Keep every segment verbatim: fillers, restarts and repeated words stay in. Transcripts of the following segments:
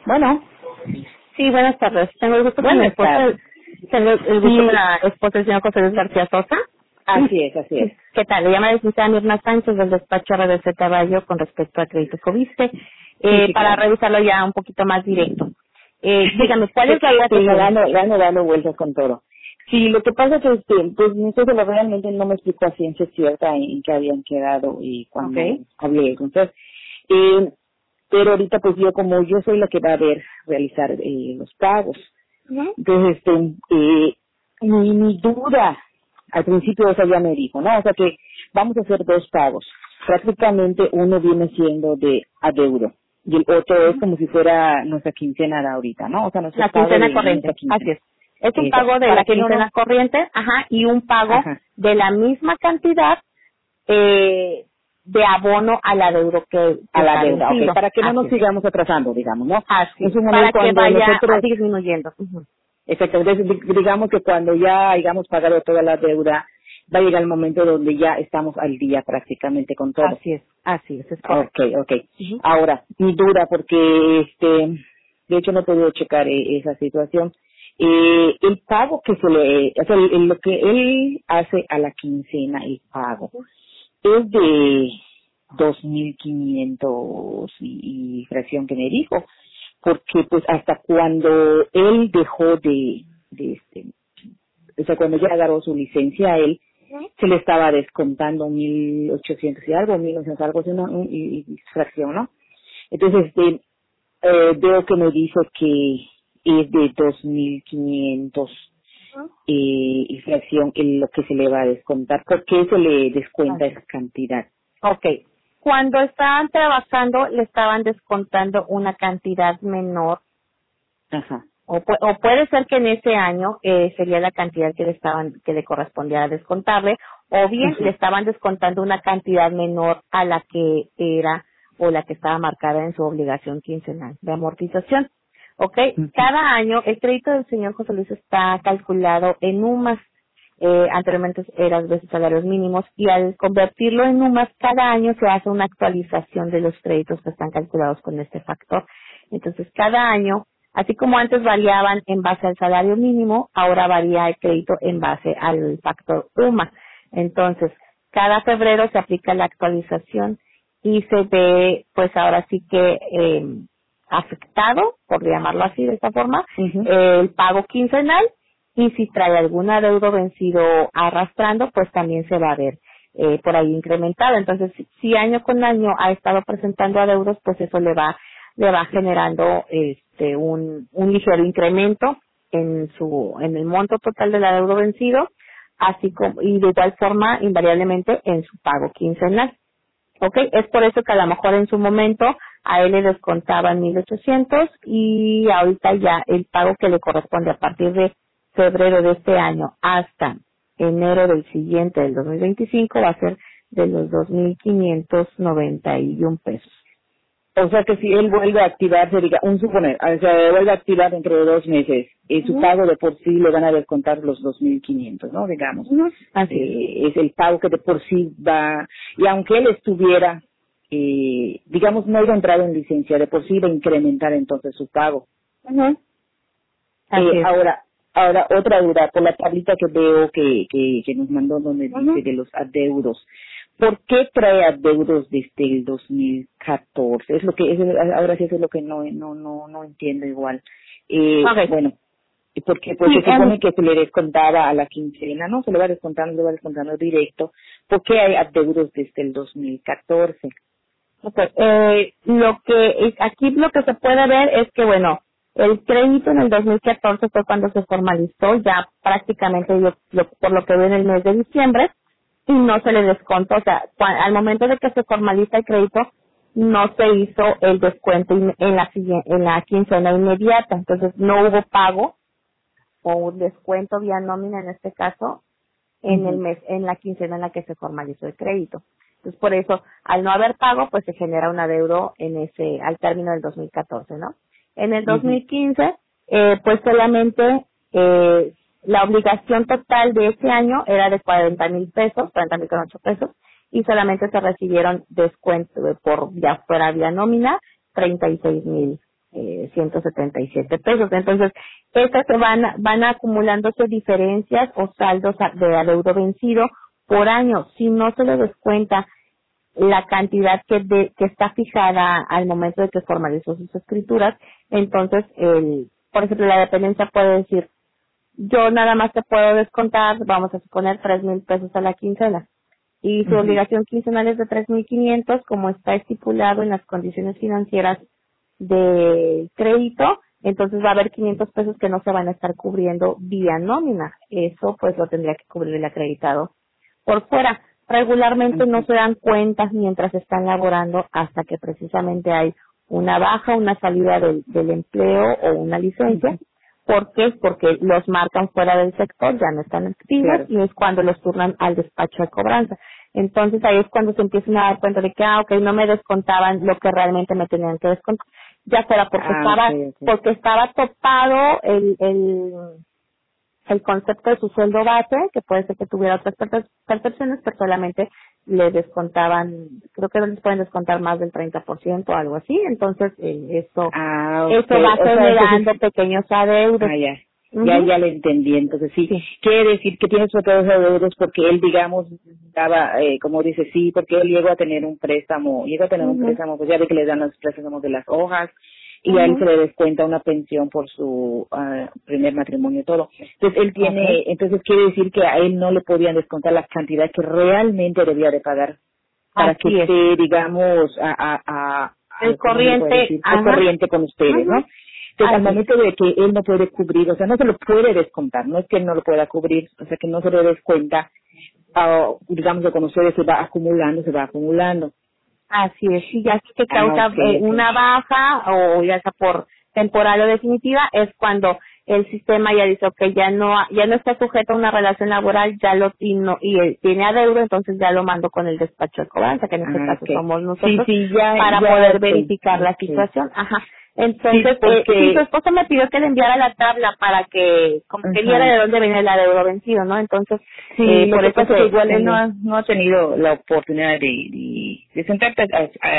Bueno, Sí, buenas tardes. Tengo el gusto con mi buenas esposa, tardes. tengo el gusto Sí, con la esposa del señor José Luis García Sosa. así es, así es. ¿Qué tal? Le llama la licenciada Mirna Sánchez del despacho R D C Caballo con respecto a crédito Coviste, Sí, eh, sí, para claro. revisarlo ya un poquito más directo. Eh, dígame, ¿cuál es la duda Sí, que tiene? dando, dando, dando vueltas con todo. Sí, lo que pasa es que, este, pues, mi esposo realmente no me explicó a ciencia cierta en qué habían quedado y cuando Ok. hablé con usted. Eh, pero ahorita, pues, yo como yo soy la que va a ver, realizar eh, los pagos. Ujú. Entonces, este, eh, mi, mi duda, al principio esa ya me dijo, ¿no? O sea que vamos a hacer dos pagos. Prácticamente uno viene siendo de adeudo y el otro es como si fuera nuestra quincena de ahorita, ¿no? O sea, nuestro La pago quincena de nuestra corriente, así quincena. es. Es un Eso, pago de para la que no nos... quincena corriente, ajá, y un pago Ajá. de la misma cantidad eh, de abono al adeudo que, que A la está deuda, ok, vencido. para que no Así nos es. sigamos atrasando, digamos, ¿no? Así En es. su Para momento, que cuando vaya a- nosotros... disminuyendo. Ujú. Exacto, entonces di- digamos que cuando ya hayamos pagado toda la deuda, va a llegar el momento donde ya estamos al día prácticamente con todo. Así es, así es, es correcto. Okay, okay. Ujú. Ahora, mi duda, porque este, de hecho no he podido checar eh, esa situación. Eh, el pago que se le, o sea, el- el- lo que él hace a la quincena, el pago, es de dos mil quinientos y, y fracción que me dijo, porque pues hasta cuando él dejó de, de este, o sea, cuando ya agarró su licencia, él se le estaba descontando mil ochocientos y algo, mil novecientos algo, así, ¿no? y, y fracción, ¿no? Entonces, este, eh, veo que me dice que es de dos mil quinientos eh, y fracción en lo que se le va a descontar. ¿Por qué se le descuenta Así esa es. cantidad? Ok. Cuando estaban trabajando, le estaban descontando una cantidad menor, Ajá. o, pu- o puede ser que en ese año eh, sería la cantidad que le estaban, que le correspondía descontarle, o bien le Ajá. estaban descontando una cantidad menor a la que era o la que estaba marcada en su obligación quincenal de amortización. ¿Ok? Ajá. Cada año el crédito del señor José Luis está calculado en UMAS. Eh, anteriormente eran veces salarios mínimos y al convertirlo en UMAS cada año se hace una actualización de los créditos que están calculados con este factor. Entonces cada año, así como antes variaban en base al salario mínimo, ahora varía el crédito en base al factor UMA. Entonces cada febrero se aplica la actualización y se ve pues ahora sí que eh, afectado, por llamarlo así de esta forma, Ajá. eh, el pago quincenal, y si trae algún adeudo vencido arrastrando, pues también se va a ver eh, por ahí incrementado. Entonces, si, si año con año ha estado presentando adeudos, pues eso le va le va generando este un, un ligero incremento en su en el monto total del adeudo vencido, así como y de igual forma invariablemente en su pago quincenal. ¿Ok? Es por eso que a lo mejor en su momento a él le descontaban mil ochocientos y ahorita ya el pago que le corresponde a partir de febrero de este año hasta enero del siguiente, del dos mil veinticinco, va a ser de los dos mil quinientos noventa y un pesos. O sea que si él vuelve a activarse, diga, un suponer, o sea, vuelve a activar dentro de dos meses, eh, su Ujú. pago de por sí le van a descontar los dos mil quinientos, ¿no? Digamos. Ujú. Así es. Eh, es el pago que de por sí va, y aunque él estuviera, eh, digamos, no iba a entrar en licencia, de por sí iba a incrementar entonces su pago. Ujú. Así Eh, es. ahora, ahora otra duda, por la tablita que veo que, que, que nos mandó donde dice Ujú. de los adeudos. ¿Por qué trae adeudos desde el dos mil catorce? Es lo que, eso, ahora sí eso es lo que no, no, no, no entiendo igual. Eh, Ok. bueno, porque pues Sí, se em, supone que se le descontaba a la quincena, ¿no? Se le va descontando, se le va descontando directo. ¿Por qué hay adeudos desde el dos mil catorce? ok. Eh, lo que es- aquí lo que se puede ver es que bueno, el crédito en el dos mil catorce fue cuando se formalizó, ya prácticamente yo- lo- por lo que veo en el mes de diciembre, y no se le descontó, o sea, cua- al momento de que se formaliza el crédito, no se hizo el descuento in- en la siguiente, en la quincena inmediata, entonces no hubo pago o un descuento vía nómina en este caso en el Ujú, mes, en la quincena en la que se formalizó el crédito. Entonces, por eso, al no haber pago, pues se genera un adeudo en ese, al término del dos mil catorce, ¿no? En el ujú, dos mil quince, eh, pues solamente, eh, la obligación total de ese año era de cuarenta mil pesos, cuarenta mil con ocho pesos, y solamente se recibieron descuento de por, ya fuera vía nómina, treinta y seis mil eh, ciento setenta y siete pesos. Entonces, estas se van, van acumulándose diferencias o saldos a- de adeudo vencido por año. Si no se le descuenta la cantidad que, de, que está fijada al momento de que formalizó sus escrituras, entonces, el, por ejemplo, la dependencia puede decir, yo nada más te puedo descontar, vamos a suponer, tres mil pesos a la quincena. Y su Ujú. obligación quincenal es de tres mil quinientos, como está estipulado en las condiciones financieras de crédito, entonces va a haber quinientos pesos que no se van a estar cubriendo vía nómina. Eso pues lo tendría que cubrir el acreditado por fuera. Regularmente no se dan cuentas mientras están laborando hasta que precisamente hay una baja, una salida del, del empleo o una licencia. ¿Por qué? Porque los marcan fuera del sector, ya no están activos, Claro. y es cuando los turnan al despacho de cobranza. Entonces ahí es cuando se empiezan a dar cuenta de que, ah, ok, no me descontaban lo que realmente me tenían que descontar. Ya fuera porque Ah, estaba, ok, ok. porque estaba topado el, el, el concepto de su sueldo base, que puede ser que tuviera otras perce- percepciones, pero solamente le descontaban, creo que no les pueden descontar más del treinta por ciento o algo así. Entonces eh, eso, Ah, ok. eso va O sea, generando entonces, pequeños adeudos. ah, ya. Ya, Ujú. ya le entendí. Entonces, sí, Sí. quiere decir que tiene sobre todo esos adeudos porque él, digamos, daba, eh, como dice, sí, porque él llegó a tener un préstamo, llegó a tener un Ujú. préstamo, pues ya ve que le dan los préstamos de las hojas, y a él se Ujú. le descuenta una pensión por su ah, primer matrimonio y todo. Entonces, él tiene, Okay. entonces quiere decir que a él no le podían descontar la cantidad que realmente debía de pagar para que Así es. esté, digamos, a, a, a, El a ¿cómo se le puede corriente, decir? Al ajá. corriente con ustedes, ¿no? Ujú. Entonces, al Así es. momento de que él no puede cubrir, o sea, no se lo puede descontar, no es que él no lo pueda cubrir, o sea, que no se le descuenta, ah, digamos que con ustedes se va acumulando, se va acumulando. Así es. Y ya si te Ah, causa ok, eh, ok. una baja o ya sea por temporal o definitiva, es cuando el sistema ya dice, ok, ya no, ya no está sujeto a una relación laboral, ya lo, y no, y él tiene adeudo, entonces ya lo mando con el despacho de cobranza, que en este Ah, caso ok. somos Sí, nosotros, sí, ya, para ya poder sé. verificar la Ok. situación. Ajá. Sí, Entonces, eh, sí, su porque, esposa me pidió que le enviara la tabla para que, como que viera ajá. de dónde venía el adeudo vencido, ¿no? Entonces, Sí, eh, lo por que eso pasa es que se, igual se él no envió. ha, no ha tenido la oportunidad de, de, de sentarse a,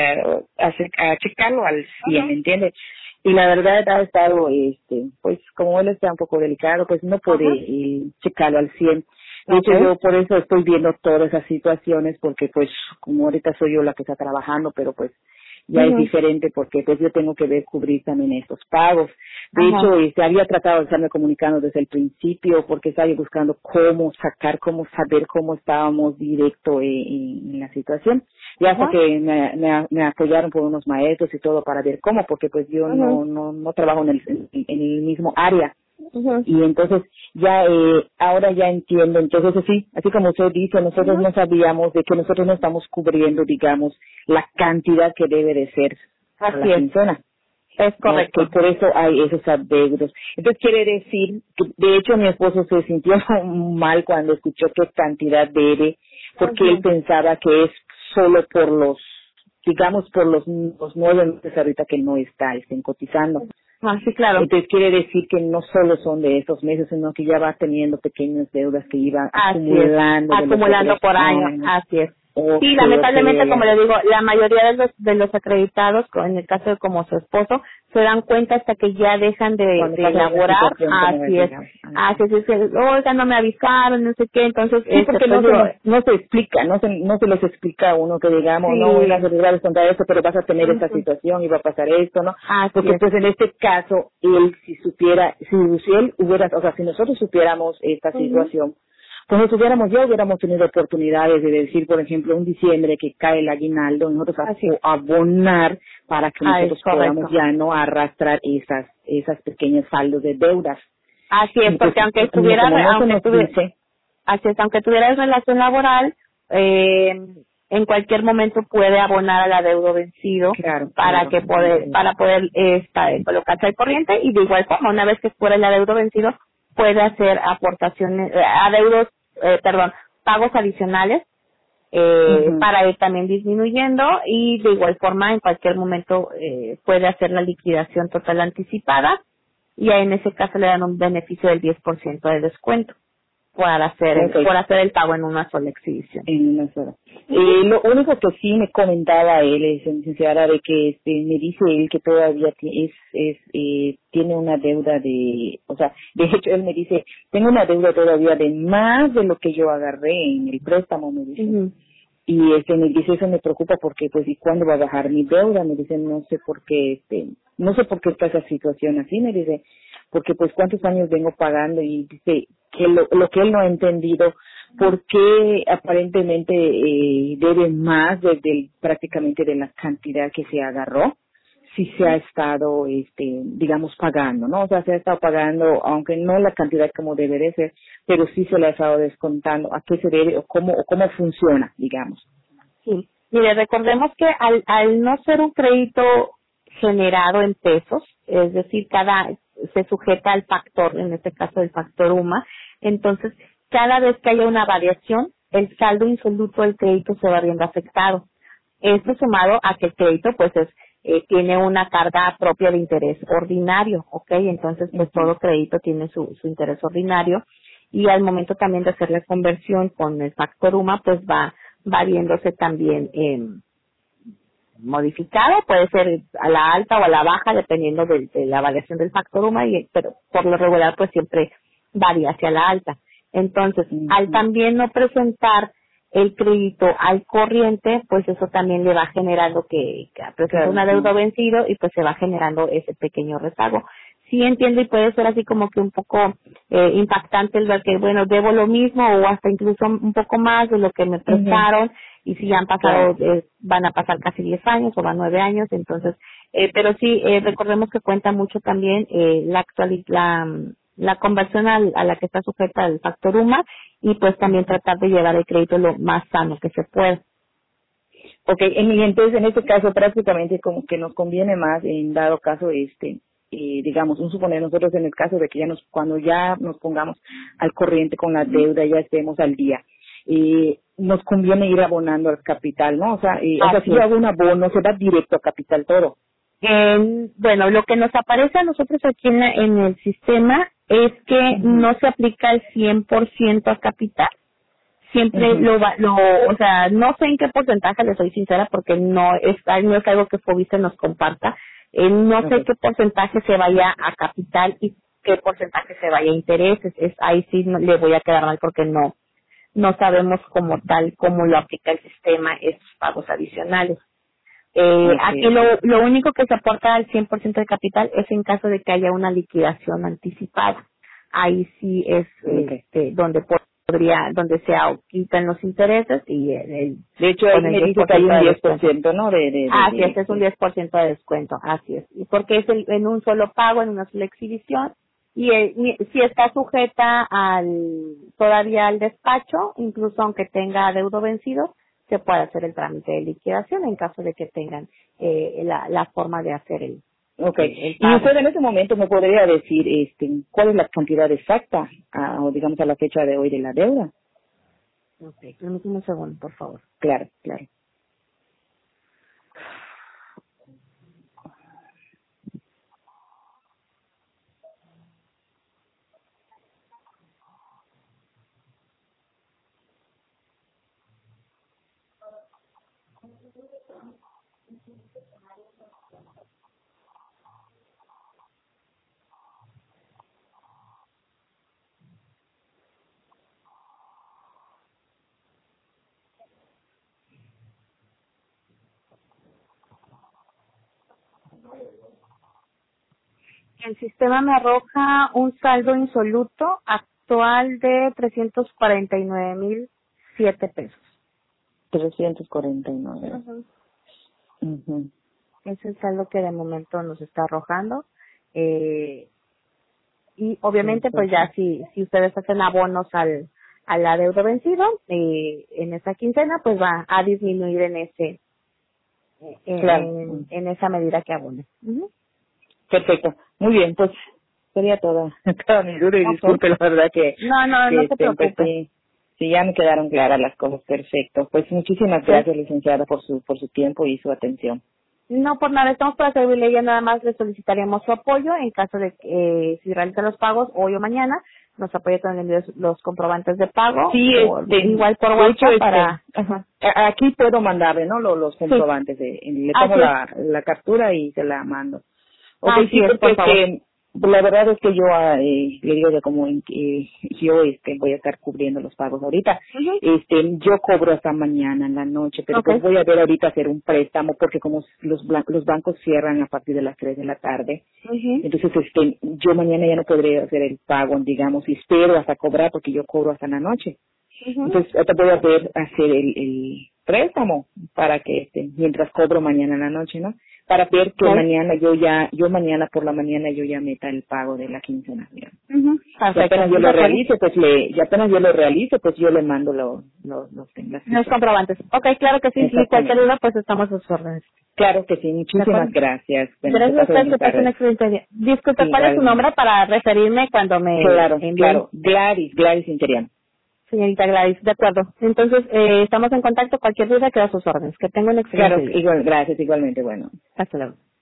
a, a, a checarlo al cien, Ajá. ¿me entiendes? Y la verdad ha estado, este, pues como él está un poco delicado, pues no puede Ajá. eh, checarlo al cien. De hecho, Okay. yo por eso estoy viendo todas esas situaciones, porque pues como ahorita soy yo la que está trabajando, pero pues ya es Ujú. diferente porque pues yo tengo que ver cubrir también estos pagos. De Ajá. hecho, este, había tratado de estarme comunicando desde el principio porque estaba yo buscando cómo sacar, cómo saber cómo estábamos directo en, en- en la situación. Y hasta Ajá. que me, me, me apoyaron por unos maestros y todo para ver cómo, porque pues yo Ujú. no, no, no trabajo en el, en, en el mismo área. Ujú. Y entonces ya eh, ahora ya entiendo. Entonces así así como usted dice, nosotros Ujú. no sabíamos de que nosotros no estamos cubriendo, digamos, la cantidad que debe de ser para Así la es, quincena. es No, que correcto. por eso hay esos adeudos. Entonces quiere decir que de hecho mi esposo se sintió mal cuando escuchó qué cantidad debe, porque él Ujú. pensaba que es solo por los, digamos, por los, los nueve meses ahorita que no está, estén cotizando. Ah, sí, claro. Entonces quiere decir que no solo son de esos meses, sino que ya va teniendo pequeñas deudas que iban Así es, acumulando de los acumulando otros por año, años. así es. Ok, Sí, ok, ya, lamentablemente, como ya. le digo, la mayoría de los de los acreditados, co- en el caso de como su esposo, se dan cuenta hasta que ya dejan de, Cuando de pasa una elaborar, situación como así es. esa. Ah, Así es, que, oiga, no me avisaron, no sé qué, entonces, sí, este, porque pues no se digo, nos, no se explica, no se, no se les explica a uno que digamos, no, bueno, sí, se les va a descontar esto, pero vas a tener esta ujú, situación y va a pasar esto, ¿no? así Porque es, pues en este caso, él si supiera, si, si él hubiera, o sea, si nosotros supiéramos esta ujú, situación, pues nosotros hubiéramos, ya hubiéramos tenido oportunidades de decir, por ejemplo, un diciembre que cae el aguinaldo, nosotros así es, a- abonar para que ah, es nosotros podamos correcto. ya no arrastrar esas, esas pequeñas saldos de deudas. Así es, Y pues porque aunque como, estuviera, como no se aunque nos tuviera, dice, así es, aunque tuviera relación laboral, eh, en cualquier momento puede abonar al adeudo vencido claro, para claro, que poder, entiendo. para poder esta, colocarse al corriente, y de igual forma, una vez que fuera el adeudo vencido, puede hacer aportaciones, eh, adeudos, eh, perdón, pagos adicionales, eh, Ujú. para ir también disminuyendo, y de igual forma en cualquier momento eh, puede hacer la liquidación total anticipada, y ahí en ese caso le dan un beneficio del diez por ciento de descuento. para hacer el, okay. por hacer el pago en una sola exhibición. En una sola. Eh, lo único que sí me comentaba él, es, licenciada, de que este, me dice él que todavía t- es, es, eh, tiene una deuda de, o sea, de hecho él me dice, tengo una deuda todavía de más de lo que yo agarré en el préstamo, me dice. Uh-huh. Y este me dice, eso me preocupa porque pues y cuándo va a bajar mi deuda, me dice, no sé por qué, este, no sé por qué está esa situación así, me dice, porque pues cuántos años vengo pagando, y dice que lo, lo que él no ha entendido, por qué aparentemente eh, debe más de, de prácticamente de la cantidad que se agarró, si se ha estado, este, digamos, pagando, ¿no? O sea, se ha estado pagando, aunque no la cantidad como debería ser, pero sí se le ha estado descontando. ¿A qué se debe o cómo, o cómo funciona, digamos? Sí. Mire, recordemos que al, al no ser un crédito generado en pesos, es decir, cada, se sujeta al factor, en este caso el factor U M A, entonces, cada vez que haya una variación, el saldo insoluto del crédito se va viendo afectado. Esto sumado a que el crédito, pues, es Eh, tiene una carga propia de interés ordinario, ¿ok? Entonces, pues uh-huh. todo crédito tiene su, su interés ordinario, y al momento también de hacer la conversión con el factor U M A, pues va, va viéndose también eh, modificado, puede ser a la alta o a la baja, dependiendo de, de la variación del factor U M A, y, pero por lo regular, pues siempre varía hacia la alta. Entonces, uh-huh. al también no presentar el crédito al corriente, pues eso también le va generando que, que presenta claro, una deuda sí. vencido, y pues se va generando ese pequeño rezago. Sí entiendo, y puede ser así como que un poco eh, impactante el ver que, bueno, debo lo mismo o hasta incluso un poco más de lo que me prestaron, uh-huh. y si ya han pasado, claro. eh, van a pasar casi diez años o van nueve años, entonces, eh, pero sí, eh, recordemos que cuenta mucho también eh, la actualidad, la la conversión al, a la que está sujeta el factor U M A, y pues también tratar de llevar el crédito lo más sano que se pueda. Ok, y entonces en este caso prácticamente como que nos conviene más, en dado caso, este, eh, digamos, un suponer nosotros en el caso de que ya nos, cuando ya nos pongamos al corriente con la deuda, ya estemos al día, eh, nos conviene ir abonando al capital, ¿no? O sea, eh, o sea si yo hago un abono, se va directo a capital todo. Eh, bueno, lo que nos aparece a nosotros aquí en, la, en el sistema es que uh-huh. no se aplica el cien por ciento a capital. Siempre uh-huh. lo va, lo, o sea, no sé en qué porcentaje, le soy sincera, porque no es, no es algo que Fobiste nos comparta. Eh, no uh-huh. sé qué porcentaje se vaya a capital y qué porcentaje se vaya a intereses. Es, ahí sí no, le voy a quedar mal porque no, no sabemos como tal cómo lo aplica el sistema estos pagos adicionales. Eh, okay. Aquí lo, lo único que se aporta al cien por ciento de capital es en caso de que haya una liquidación anticipada. Ahí sí es okay. este, donde podría, donde se quitan los intereses y el, el de hecho ahí me dice que hay un diez por ciento, ¿no? De, de, de, así de, es, es un diez por ciento de descuento, así es. Y porque es el, en un solo pago, en una sola exhibición, y el, si está sujeta al todavía al despacho, incluso aunque tenga adeudo vencido, se puede hacer el trámite de liquidación en caso de que tengan eh, la, la forma de hacer el, okay. el, el pago. Y usted en ese momento me podría decir este cuál es la cantidad exacta, a, o digamos a la fecha de hoy de la deuda. Ok, permítame un segundo, por favor. Claro, claro. El sistema me arroja un saldo insoluto actual de trescientos cuarenta y nueve mil siete pesos. trescientos cuarenta y nueve. Uh-huh. Uh-huh. Es el saldo que de momento nos está arrojando. Eh, y obviamente, sí, pues ya si, si ustedes hacen abonos al, al adeudo vencido, eh, en esa quincena, pues va a disminuir en ese, en, claro. en, en esa medida que abone. Uh-huh. Perfecto. Muy bien, pues sería toda, toda mi duda, y okay. disculpe, la verdad que... No, no, que no se preocupe. Pues, sí, sí, ya me quedaron claras las cosas, perfecto. Pues muchísimas sí. gracias, licenciada, por su por su tiempo y su atención. No, por nada, estamos para servirle, ya nada más le solicitaríamos su apoyo en caso de que eh, si realiza los pagos hoy o mañana, nos apoya con el envío de los comprobantes de pago. Sí, o, este, igual por de WhatsApp hecho, este, para... ajá, a- aquí puedo mandarle, ¿no? Los, los comprobantes, de, le tomo Así la, la captura y se la mando. Ok, Así sí, es, porque por favor. este, la verdad es que yo ah, eh, le digo de como en que yo este voy a estar cubriendo los pagos ahorita. Ujú. Este, yo cobro hasta mañana en la noche, pero Okay. pues voy a ver ahorita hacer un préstamo porque como los blan- los bancos cierran a partir de las tres de la tarde. Ujú. Entonces, este, yo mañana ya no podré hacer el pago, digamos, y espero hasta cobrar porque yo cobro hasta la noche. Ujú. Entonces, ahorita voy a ver hacer el, el préstamo para que, este, mientras cobro mañana en la noche, ¿no? Para ver que Claro. mañana yo ya, yo mañana por la mañana yo ya meta el pago de la quincena, digamos. Ujú. Y Perfecto. apenas yo De lo acuerdo. realice, pues le, y apenas yo lo realice, pues yo le mando lo, lo, los, las Los cifras. comprobantes. Ok, claro que sí. Y cualquier Exactamente. duda, pues estamos a sus órdenes. Claro que sí, ¿De muchísimas acuerdo? gracias. Bueno, que Gracias a pase usted, buena que pase un tarde. excelente día. Disculpe, Sí, ¿cuál es su igualmente. nombre para referirme cuando me Claro, envíen? claro. Gladys, Gladys Interiano. Señorita Gladys, de acuerdo. Entonces, eh, estamos en contacto. Cualquier duda queda a sus órdenes. Que tenga un Claro, excelente día. igual, gracias, igualmente, bueno. Hasta luego.